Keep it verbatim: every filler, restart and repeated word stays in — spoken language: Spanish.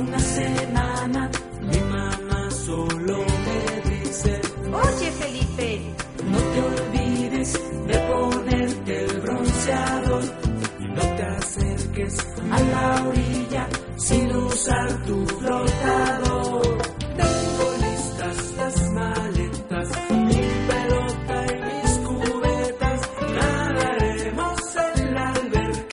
una semana, mi mamá solo me dice: oye, Felipe, no te olvides de ponerte el bronceador y no te acerques a la orilla sin usar tu flotador.